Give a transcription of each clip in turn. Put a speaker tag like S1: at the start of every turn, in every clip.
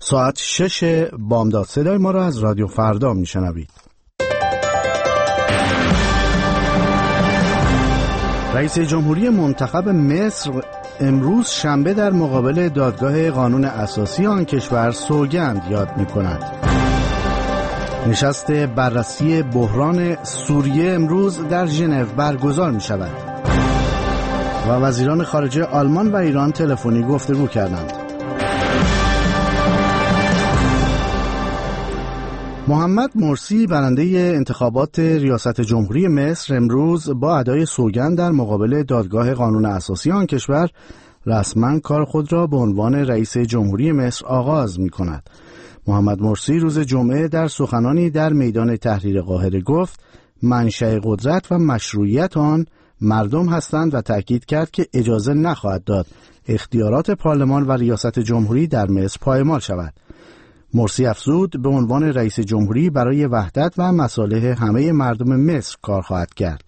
S1: ساعت 6 بامداد. صدای ما را از رادیو فردا میشنوید. رئیس جمهوری منتخب مصر امروز شنبه در مقابل دادگاه قانون اساسی آن کشور سوگند یاد می‌کند. نشست بررسی بحران سوریه امروز در ژنو برگزار می‌شود و وزیران خارجه آلمان و ایران تلفنی گفتگو کردند. محمد مرسی برنده انتخابات ریاست جمهوری مصر امروز با ادای سوگند در مقابل دادگاه قانون اساسی آن کشور رسما کار خود را به عنوان رئیس جمهوری مصر آغاز می کند. محمد مرسی روز جمعه در سخنانی در میدان تحریر قاهره گفت منشأ قدرت و مشروعیت آن مردم هستند و تأکید کرد که اجازه نخواهد داد اختیارات پارلمان و ریاست جمهوری در مصر پایمال شود. مرسی افزود به عنوان رئیس جمهوری برای وحدت و مصالح همه مردم مصر کار خواهد کرد.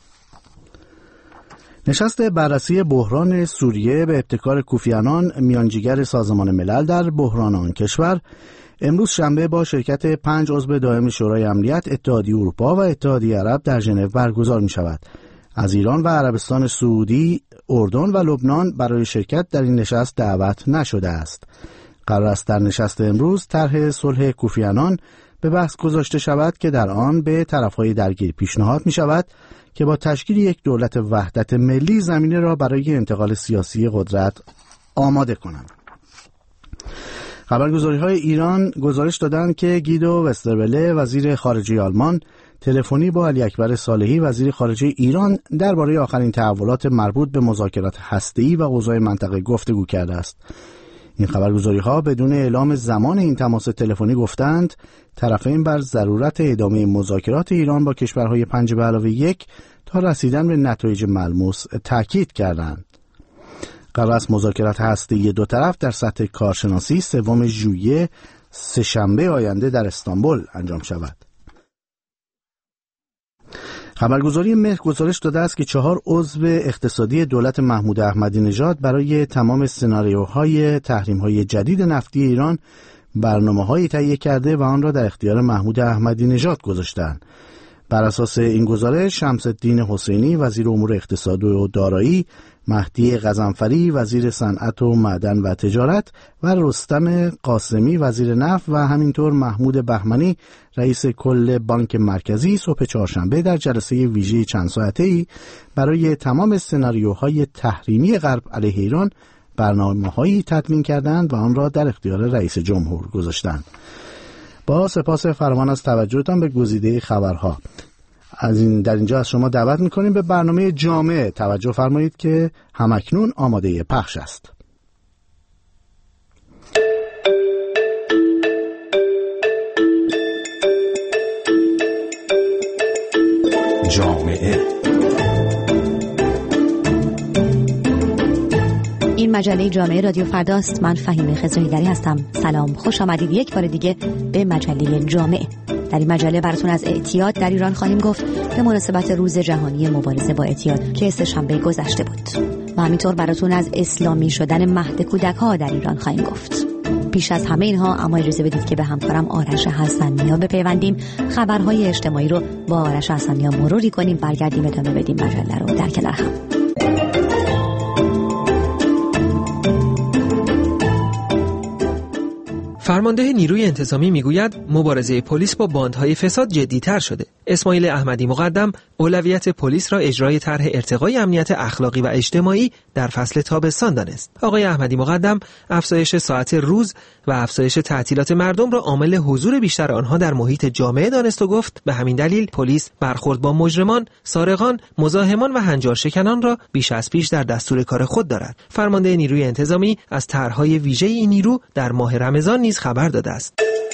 S1: نشست بررسی بحران سوریه به ابتکار کوفی عنان میانجیگر سازمان ملل در بحران آن کشور امروز شنبه با شرکت 5 عضو دائم شورای امنیت، اتحادیه اروپا و اتحادیه عرب در ژنو برگزار می شود. از ایران و عربستان سعودی، اردن و لبنان برای شرکت در این نشست دعوت نشده است. قرار است در نشست امروز طرح صلح کوفی عنان به بحث گذاشته شود که در آن به طرف‌های درگیر پیشنهاد می شود که با تشکیل یک دولت وحدت ملی زمینه را برای انتقال سیاسی قدرت آماده کنند. خبرگزاری‌های ایران گزارش دادند که گیدو وستربله وزیر خارجه آلمان تلفنی با علی اکبر صالحی وزیر خارجه ایران درباره آخرین تحولات مربوط به مذاکرات هسته‌ای و اوضاع منطقه گفتگو کرده است. این خبرگزاری‌ها بدون اعلام زمان این تماس تلفنی گفتند طرفین بر ضرورت ادامه مذاکرات ایران با کشورهای 5+1 تا رسیدن به نتایج ملموس تاکید کردند. قرار است مذاکرات هسته‌ای دو طرف در سطح کارشناسی 3 ژوئیه سه‌شنبه آینده در استانبول انجام شود. خبرگزاری مهر گزارش داده است که 4 عضو اقتصادی دولت محمود احمدی نژاد برای تمام سناریوهای تحریم‌های جدید نفتی ایران برنامه‌هایی تهیه کرده و آن را در اختیار محمود احمدی نژاد گذاشتند. بر اساس این گزارش شمس الدین حسینی وزیر امور اقتصاد و دارایی، مهدی غضنفری وزیر صنعت و معدن و تجارت و رستم قاسمی وزیر نفت و همینطور محمود بهمنی رئیس کل بانک مرکزی صبح چهارشنبه در جلسه ویژه چند ساعته‌ای برای تمام سناریوهای تحریمی غرب علیه ایران برنامه‌هایی تدوین کردند و آن را در اختیار رئیس جمهور گذاشتند. با سپاس فراوان از توجهتان به گزیده خبرها. در اینجا از شما دعوت می‌کنیم به برنامه جامعه توجه فرمایید که همکنون آماده پخش است.
S2: جامعه
S3: این مجله جامعه رادیو فرداست. من فهیمه خضرهیدری هستم. سلام، خوش آمدید یک بار دیگه به مجله جامعه. در این مجله براتون از اعتیاد در ایران خواهیم گفت به مناسبت روز جهانی مبارزه با اعتیاد که سه‌شنبه گذشته بود و همینطور براتون از اسلامی شدن مهد کودک‌ها در ایران خواهیم گفت. پیش از همه اینها اما اجازه بدید که به همکارم آرش حسنی‌ها بپیوندیم، خبرهای اجتماعی رو با آرش حسنی‌ها مروری کنیم، برگردیم ادامه بدیم مجله رو در کنار هم.
S4: فرمانده نیروی انتظامی میگوید مبارزه پلیس با باندهای فساد جدی‌تر شده. اسماعیل احمدی مقدم اولویت پلیس را اجرای طرح ارتقای امنیت اخلاقی و اجتماعی در فصل تابستان دانست. آقای احمدی مقدم افزایش ساعت روز و افزایش تعطیلات مردم را عامل حضور بیشتر آنها در محیط جامعه دانست و گفت به همین دلیل پلیس برخورد با مجرمان، سارقان، مزاحمان و هنجارشکنان را بیش از پیش در دستور کار خود دارد. فرمانده نیروی انتظامی از طرح‌های ویژه این نیرو در ماه رمضان نیز خبر داده است.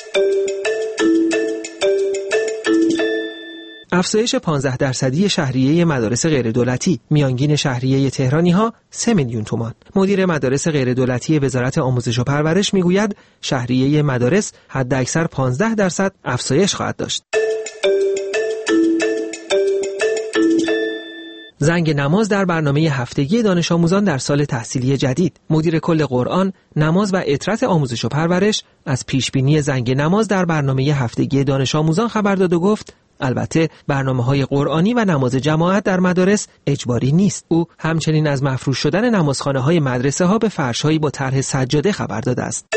S4: افزایش 15% شهریه مدارس غیردولتی، میانگین شهریه تهرانی‌ها 3 میلیون تومان. مدیر مدارس غیردولتی وزارت آموزش و پرورش میگوید شهریه مدارس حداکثر 15% افزایش خواهد داشت. زنگ نماز در برنامه هفتگی دانش آموزان در سال تحصیلی جدید. مدیر کل قرآن، نماز و اطرت آموزش و پرورش از پیشبینی زنگ نماز در برنامه هفتگی دانش آموزان خبر داد و گفت البته برنامه‌های قرآنی و نماز جماعت در مدارس اجباری نیست. او همچنین از مفروش شدن نمازخانه‌های مدرسه‌ها به فرش‌هایی با طرح سجاده خبر داده است.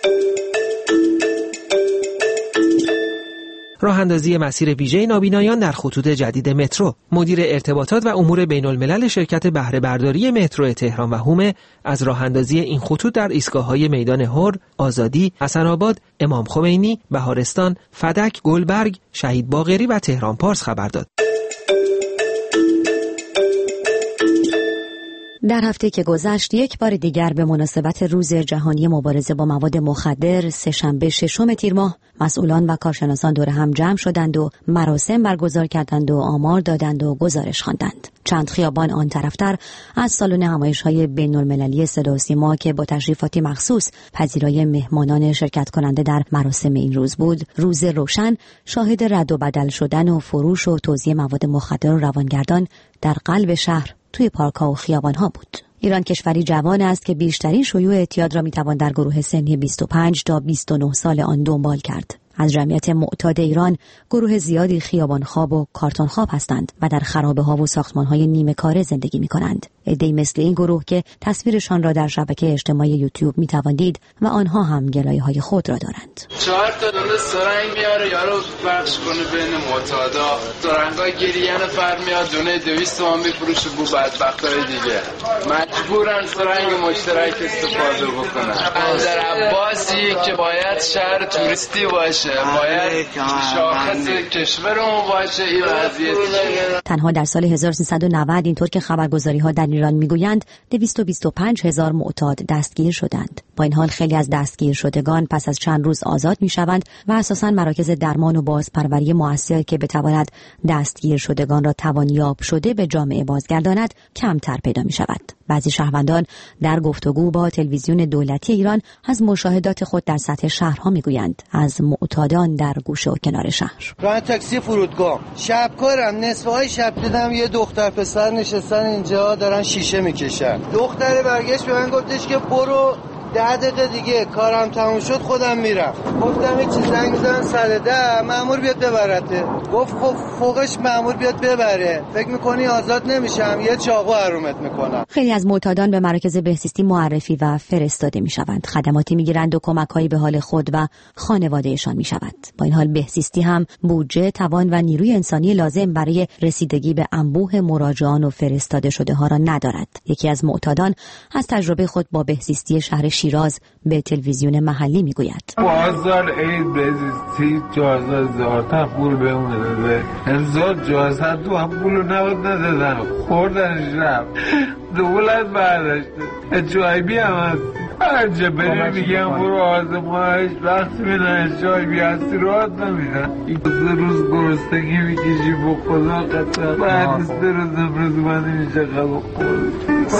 S4: راه اندازی مسیر ویژه نابینایان در خطوط جدید مترو. مدیر ارتباطات و امور بین الملل شرکت بهره برداری مترو تهران و هومه از راه اندازی این خطوط در ایستگاه‌های میدان هر، آزادی، حسن‌آباد، امام خمینی، بهارستان، فدک، گلبرگ، شهید باقری و تهران پارس خبر داد.
S3: در هفته که گذشت یک بار دیگر به مناسبت روز جهانی مبارزه با مواد مخدر سه‌شنبه 6 تیر ماه مسئولان و کارشناسان دور هم جمع شدند و مراسم برگزار کردند و آمار دادند و گزارش خواندند. چند خیابان آن طرفتر از سالن نمایش‌های بین‌المللی صدا و سیما که با تشریفاتی مخصوص پذیرای مهمانان شرکت کننده در مراسم این روز بود، روز روشن شاهد رد و بدل شدن و فروش و توزیع مواد مخدر و روانگردان در قلب شهر توی پارک‌ها و خیابان‌ها بود. ایران کشوری جوان است که بیشترین شیوع اعتیاد را می‌توان در گروه سنی 25 تا 29 سال آن دنبال کرد. از جمعیت معتاد ایران گروه زیادی خیابان‌خواب و کارتون‌خواب هستند و در خرابه‌ها و ساختمان‌های نیمه کاره زندگی می‌کنند. عده‌ای مثل این گروه که تصویرشان را در شبکه اجتماعی یوتیوب می‌توان دید و آنها هم گلایه‌های خود را دارند.
S2: 4 تا دونه سرنگ میاره یارو بخش کنه بین معتادا. سرنگا گریه نفر میاد دونه 200 تومان می‌فروشه بو بدبختای دیگه. مجبورن سرنگ مشترک استفاده بکنن. بندر عباسی که باید شهر توریستی باشه، باید شاخص کشورمون باشه، این وضعیت.
S3: تنها در سال 1390 اینطور که خبرگزاری‌ها در ایران میگویند 225,000 معتاد دستگیر شدند. با این حال خیلی از دستگیر شدگان پس از چند روز آزاد میشوند و اساساً مراکز درمان و بازپروری مؤثری که بتواند دستگیر شدگان را توانیاب شده به جامعه بازگرداند کمتر پیدا میشود. بعضی شهروندان در گفتگو با تلویزیون دولتی ایران از مشاهدات خود در سطح شهرها میگویند از معتادان در گوشه و کنار شهر.
S5: راه تاکسی فرودگاه شبکارم، نصف های شب دیدم یه دختر پسر نشستن اینجا دارن شیشه میکشن. دختر برگشت به من گفتش که برو 10 دقیقه دیگه کارم تموم شد خودم میرم. گفتم این چیز زنگ بزن 110 مأمور بیاد ببرته. گفت خب فوقش مأمور بیاد ببره، فکر میکنی آزاد نمیشم، یه چاقو حرومت میکنم.
S3: خیلی از معتادان به مراکز بهزیستی معرفی و فرستاده میشوند، خدماتی میگیرند و کمک‌هایی به حال خود و خانوادهشان میشود. با این حال بهزیستی هم بودجه، توان و نیروی انسانی لازم برای رسیدگی به انبوه مراجعان و فرستاده شده ها را ندارد. یکی از معتادان از تجربه خود با بهزیستی شهر شیراز به تلویزیون محلی میگوید.
S6: بازار عید بهزیستی 14,000 تا پول بهمون داده، امضا 14 تو هم پولو نبود ندادن، خوردنش رفت، دولت برداشته، جایبی هم هست، هر جا بریم میگم برو آزمایش، وقتی بینن جایبی هستی راحت نمیدن. این 2 روز گرستگی میکشی با خدا قطعا، بعد 3 روز امروز من نمیشه قبل خورد.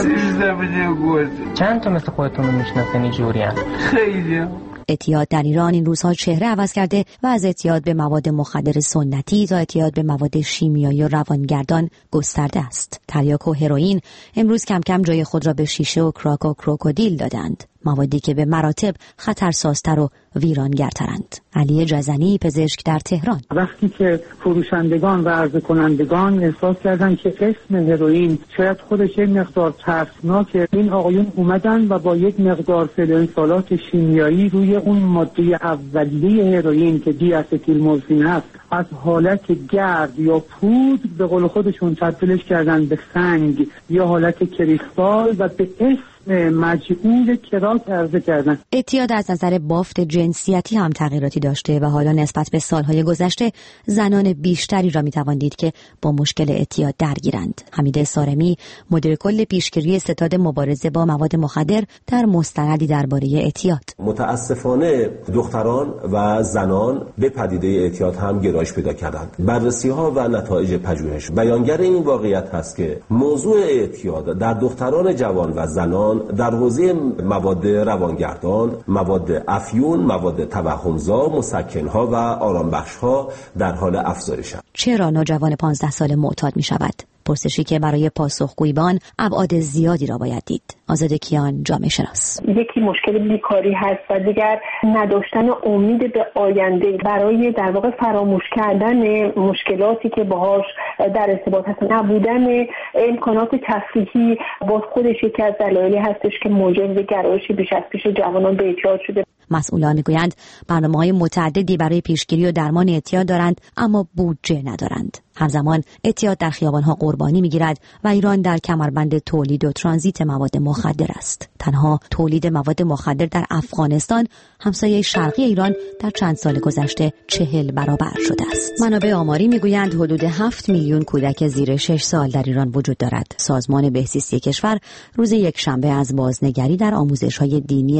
S6: زمینه گوشت
S7: چند تا مثل خودتون رو میشناسن اینجوری هم؟
S6: خیلی.
S3: اعتیاد در ایران این روزها چهره عوض کرده و از اعتیاد به مواد مخدر سنتی تا اعتیاد به مواد شیمیایی و روانگردان گسترده است. تریاک و هروئین امروز کم کم جای خود را به شیشه و کراک و کروکودیل دادند، موادی که به مراتب خطرسازتر و ویرانگرترند. علی جزنی، پزشک در تهران:
S8: وقتی که فروشندگان و عرضه کنندگان احساس کردن که اسم هروئین شاید خودش یک مقدار ترسناکه، این آقایون اومدن و با یک مقدار فلزات شیمیایی روی اون ماده اولیه هروئین که دی استیل مورفین هست از حالت گرد یا پودر به قول خودشون تبدیلش کردن به سنگ یا حالت کریستال و به اسم مجعول کراک عرضه کردن.
S3: اعتیاد از نظر بافت جنسیتی هم تغییراتی داشته و حالا نسبت به سالهای گذشته زنان بیشتری را میتوان دید که با مشکل اعتیاد درگیرند. حمید سارمی، مدیر کل پیشگیری ستاد مبارزه با مواد مخدر، در مستندی درباره اعتیاد:
S9: متاسفانه دختران و زنان به پدیده اعتیاد هم گرایش پیدا کردند. بررسی‌ها و نتایج پژوهش بیانگر این واقعیت هست که موضوع اعتیاد در دختران جوان و زنان در حوزه مواد روانگردان، مواد افیون، مواد توهمزا، مسکن‌ها و آرامبخش‌ها در حال افزایش است.
S3: چرا نوجوان 15 ساله معتاد می‌شود؟ پرسشی که برای پاسخگویی به آن ابعاد زیادی را باید دید. آزاده کیان، جامعه شناس:
S10: یکی مشکل بیکاری هست و دیگر نداشتن امید به آینده برای در واقع فراموش کردن مشکلاتی که باهاش در ارتباط هست. نبودن امکانات تفریحی باز خودش یکی از دلایلی هستش که موجب گرایش بیش از پیش جوانان به اعتیاد شده.
S3: مسئولان میگویند برنامه‌های متعددی برای پیشگیری و درمان اعتیاد دارند اما بودجه ندارند. همزمان اعتیاد در خیابان‌ها قربانی می‌گیرد و ایران در کمربند تولید و ترانزیت مواد مخدر است. تنها تولید مواد مخدر در افغانستان، همسایه شرقی ایران، در چند سال گذشته 40 برابر شده است. منابع آماری می‌گویند حدود 7 میلیون کودک زیر 6 سال در ایران وجود دارد. سازمان بهزیستی کشور روز یکشنبه از بازنگری در آموزش‌های دینی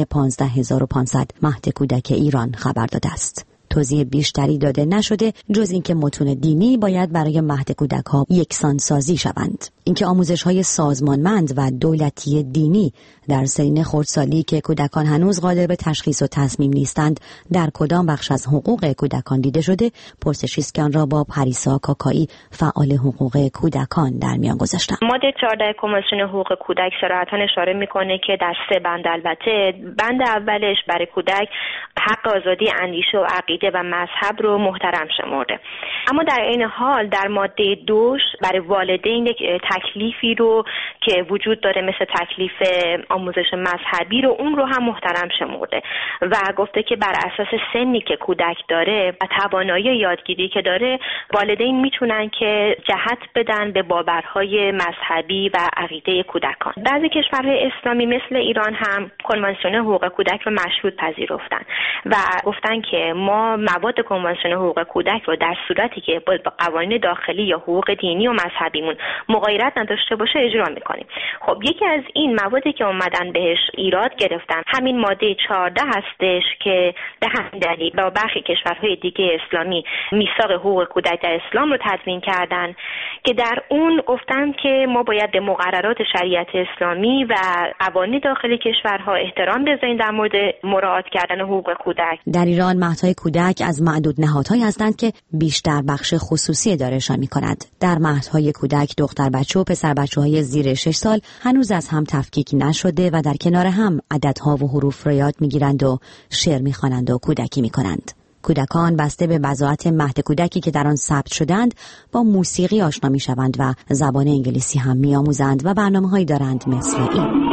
S3: 15500 مهد کودک ایران خبر داده است. توضیح بیشتری داده نشده جز اینکه متون دینی باید برای مهد کودک‌ها یکسان سازی شوند. اینکه آموزش‌های سازمانمند و دولتی دینی در سنین خردسالی که کودکان هنوز قادر به تشخیص و تصمیم نیستند در کدام بخش از حقوق کودکان دیده شده، پرسشی است که آن را با پریسا کاکایی، فعال حقوق کودکان، در میان گذاشتم.
S11: ماده 14 کنوانسیون حقوق کودک صراحتاً اشاره می‌کنه که در 3 بند، البته بند اولش برای کودک حق آزادی اندیشه و عقیده و مذهب رو محترم شمرده، اما در این حال در ماده 2 برای والدین یک تکلیفی رو که وجود داره مثل تکلیف آموزش مذهبی رو، اون رو هم محترم شمرده و گفته که بر اساس سنی که کودک داره و توانایی یادگیری که داره، والدین میتونن که جهت بدن به باورهای مذهبی و عقیده کودکان. بعضی کشورهای اسلامی مثل ایران هم کنوانسیون حقوق کودک رو مشروط پذیرفتن و گفتن که ما مواد کنوانسیون حقوق کودک رو در صورتی که با قوانین داخلی یا حقوق دینی و مذهبیمون مغایرت نداشته باشه اجرا میکنیم. خب یکی از این موادی که اومدن بهش ایراد گرفتن همین ماده 14 هستش که به همین دلیل با برخی کشورهای دیگه اسلامی میثاق حقوق کودک در اسلام رو تدوین کردن که در اون گفتن که ما باید به مقررات شریعت اسلامی و قوانین داخلی کشورها احترام بذاریم در مورد مراعات کردن حقوق کودک.
S3: در ایران مهدهای کودک از معدود نهادهایی هستند که بیشتر بخش خصوصی ادارهشان می‌کند. در مهدهای کودک دختر بچه و پسر بچه‌های زیر 6 سال هنوز از هم تفکیک نشده و در کنار هم عددها و حروف را یاد می‌گیرند و شعر می‌خوانند و کودکی می‌کنند. کودکان بسته به وضاحت مهد کودکی که در آن ثبت شدند با موسیقی آشنا می‌شوند و زبان انگلیسی هم می‌آموزند و برنامه‌هایی دارند مثل این.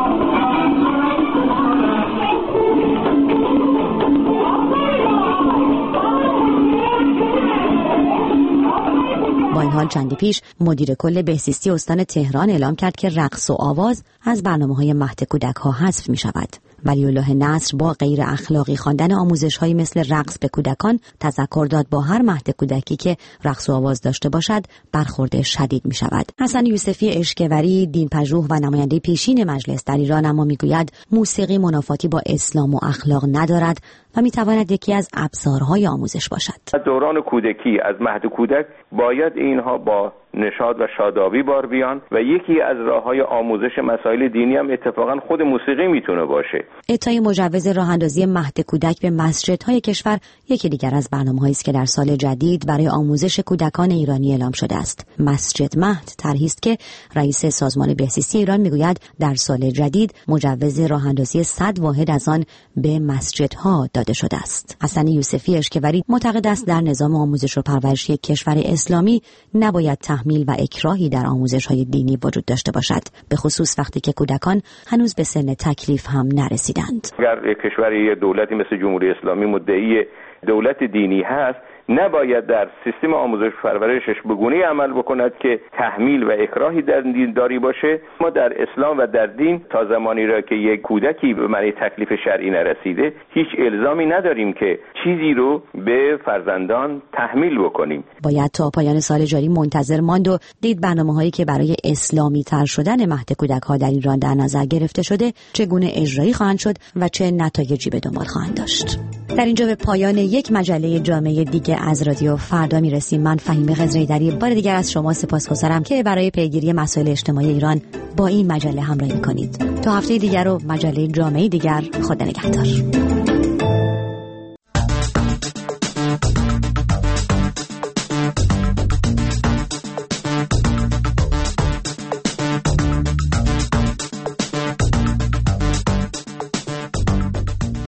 S3: با این حال چندی پیش مدیر کل بهزیستی استان تهران اعلام کرد که رقص و آواز از برنامه‌های مهد کودک‌ها حذف می‌شود. ولی الله نصر با غیر اخلاقی خواندن آموزش‌هایی مثل رقص به کودکان تذکر داد با هر مهد کودکی که رقص و آواز داشته باشد برخورد شدید می‌شود. حسن یوسفی اشکوری، دین‌پژوه و نماینده پیشین مجلس در ایران اما می‌گوید موسیقی منافاتی با اسلام و اخلاق ندارد و می‌تواند یکی از ابزارهای آموزش باشد.
S12: دوران کودکی از مهد کودک باید اینها با نشاط و شادابی بار بیان و یکی از راه‌های آموزش مسائل دینی هم اتفاقا خود موسیقی میتونه باشه.
S3: اعطای مجوز راه اندازی مهد کودک به مسجدهای کشور یکی دیگر از برنامه‌هایی است که در سال جدید برای آموزش کودکان ایرانی اعلام شده است. مسجد مهد طرحی است که رئیس سازمان بهزیستی ایران میگوید در سال جدید مجوز راه اندازی 100 واحد از آن به مسجدها داده شده است. حسن یوسفی اشکوری معتقد است در نظام آموزش و پرورشی کشور اسلامی نباید تحمیل و اکراهی در آموزش‌های دینی وجود داشته باشد، به خصوص وقتی که کودکان هنوز به سن تکلیف هم نرسیدند.
S12: اگر کشوری دولتی مثل جمهوری اسلامی مدعی دولت دینی هست، نباید در سیستم آموزش و پرورشش به گونه‌ای عمل بکند که تحمیل و اکراهی در دینداری باشه. ما در اسلام و در دین تا زمانی را که یک کودکی به معنی تکلیف شرعی نرسیده هیچ الزامی نداریم که چیزی رو به فرزندان تحمیل بکنیم.
S3: باید تا پایان سال جاری منتظر ماند و دید برنامه‌هایی که برای اسلامی تر شدن مهد کودک‌ها در ایران در نظر گرفته شده چگونه اجرایی خواهند شد و چه نتایجی به دنبال خواهند داشت. در اینجا به پایان یک مجله جامعه دیگه از رادیو فردا میرسیم. من فهیمه خضرایدری بار دیگر از شما سپاسگزارم که برای پیگیری مسائل اجتماعی ایران با این مجله همراهی کنید. تا هفته دیگر و مجله جامعه دیگر، خدا نگهدار.